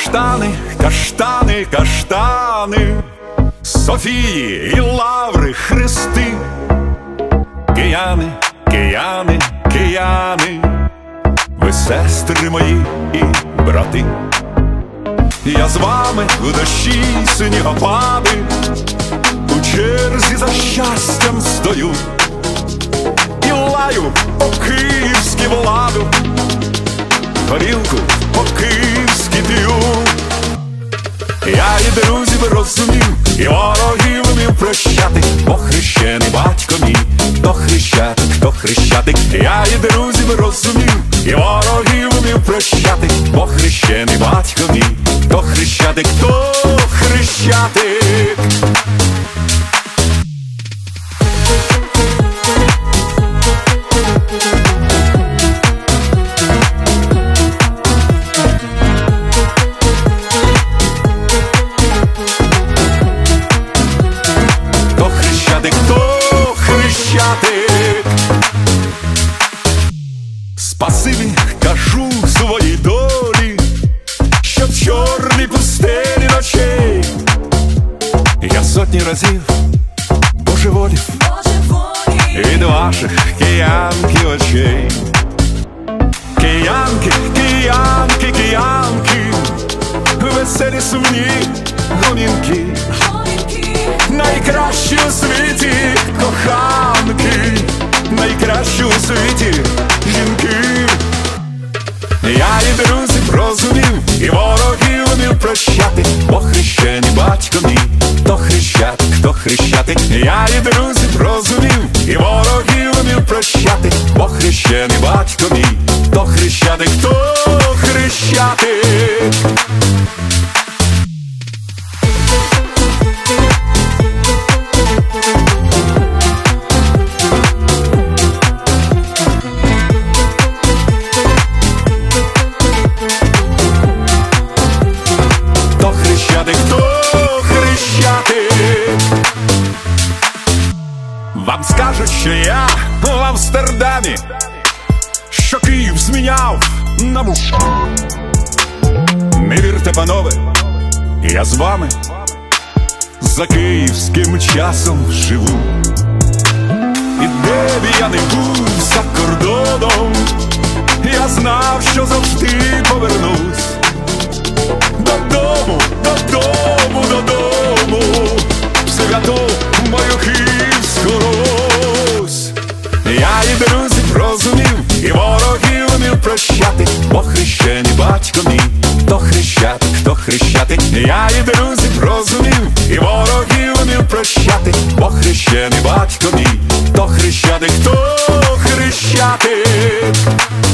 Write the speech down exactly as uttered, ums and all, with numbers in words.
Каштани, каштани, каштани, Софії і Лаври хрести. Кияни, кияни, кияни, ви сестри мої і брати. Я з вами в дощі снігопади, у черзі за щастям стою і лаю по-київськи владу, горілку по-київськи п'ю. Я і друзів розумів, і ворогів вмів прощати, бо хрещений батько мій, то хрещатик, то хрещатик. Я і друзів розумів, і ворогів вмів прощати, бо хрещений батько мій, то хрещатик, то хрещатик. Спасибі кажу своїй долі, що в чорній пустелі ночей я сотні разів божеволів від ваших киянки очей. Киянки, киянки, киянки, веселі сумні гомінки, найкращі у світі коханки, найкращі у світі жінки. Я і друзів розумів, і ворогів вмів прощати, бо хрещений батько мій, то хрещатик, то хрещатик. Я і друзів розумів, і ворогів вмів прощати, бо хрещений батько мій, то хрещатик, то хрещатик. Вам скажуть, що я в Амстердамі, що Київ зміняв на муш. Не вірте, панове, я з вами за київським часом живу. І де б я не був за кордоном, я знав, що завжди повернусь додому, додому, додому, в святу мою київську Русь. Я і друзів розумів, і ворогів вмів прощати, бо хрещений батько мій, то хрещатик, то хрещатик. Я і друзів розумів, і ворогів вмів прощати, бо хрещений батько мій, то хрещатик, то хрещатик.